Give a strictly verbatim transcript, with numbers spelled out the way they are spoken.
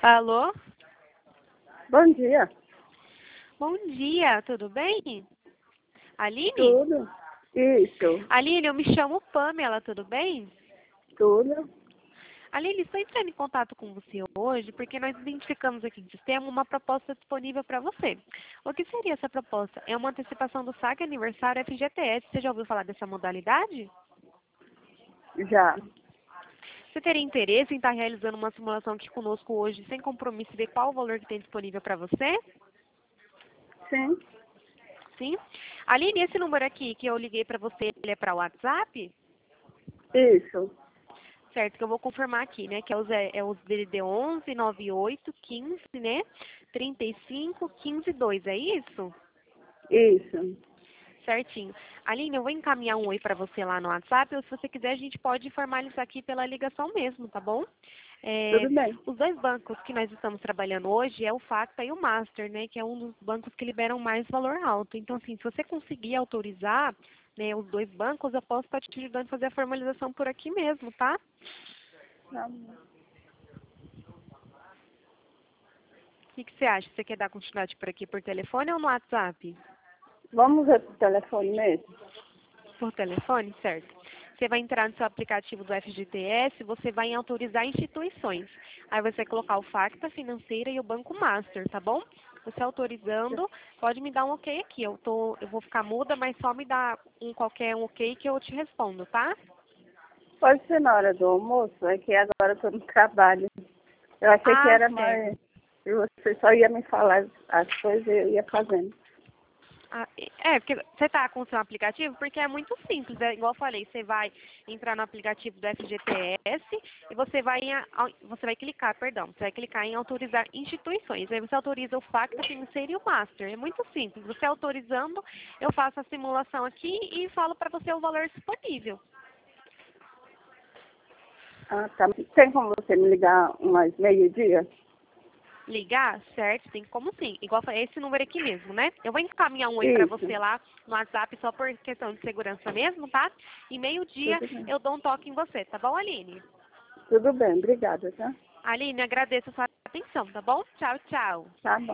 Alô? Bom dia. Bom dia, tudo bem? Aline? Tudo? Isso. Aline, eu me chamo Pamela, tudo bem? Tudo? Aline, estou entrando em contato com você hoje porque nós identificamos aqui no sistema uma proposta disponível para você. O que seria essa proposta? É uma antecipação do saque aniversário F G T S. Você já ouviu falar dessa modalidade? Já. Você teria interesse em estar realizando uma simulação aqui conosco hoje, sem compromisso, e ver qual o valor que tem disponível para você? Sim. Sim? Aline, esse número aqui que eu liguei para você, ele é para o WhatsApp? Isso. Certo, que eu vou confirmar aqui, né? Que é os, é, é os D D D onze, noventa e oito, quinze, né? trinta e cinco, quinze, dois, é isso? Isso. Certinho. Aline, eu vou encaminhar um oi para você lá no WhatsApp, ou se você quiser a gente pode formalizar aqui pela ligação mesmo, tá bom? É, Tudo bem. os dois bancos que nós estamos trabalhando hoje é o Facta e o Master, né? Que é um dos bancos que liberam mais valor alto. Então, assim, se você conseguir autorizar, né, os dois bancos, eu posso estar te ajudando a fazer a formalização por aqui mesmo, tá? Tá. O que, que você acha? Você quer dar continuidade por aqui por telefone ou no WhatsApp? Vamos ver por telefone mesmo? Por telefone, certo. Você vai entrar no seu aplicativo do F G T S, você vai em autorizar instituições. Aí você vai colocar o Facta Financeira e o Banco Master, tá bom? Você autorizando, pode me dar um ok aqui. Eu, tô, eu vou ficar muda, mas só me dá um qualquer um ok que eu te respondo, tá? Pode ser na hora do almoço, é que agora eu estou no trabalho. Eu achei que Ah, era certo. mais... Você só ia me falar as coisas e eu ia fazendo. Ah, é, porque você está com o seu aplicativo, porque é muito simples, é igual eu falei, você vai entrar no aplicativo do F G T S e você vai, em, au- você vai clicar, perdão, você vai clicar em autorizar instituições. Aí você autoriza o Facta Financeiro e o Master. É muito simples. Você autorizando, eu faço a simulação aqui e falo para você o valor disponível. Ah, tá. Tem como você me ligar umas meio-dia? Ligar, certo? Tem como sim. Igual eu falei, esse número aqui mesmo, né? Eu vou encaminhar um oi pra Isso. você lá no WhatsApp só por questão de segurança mesmo, tá? E meio-dia Tudo bem. eu dou um toque em você, tá bom, Aline? Tudo bem. Obrigada, tá? Aline, agradeço a sua atenção, tá bom? Tchau, tchau. Tá bom.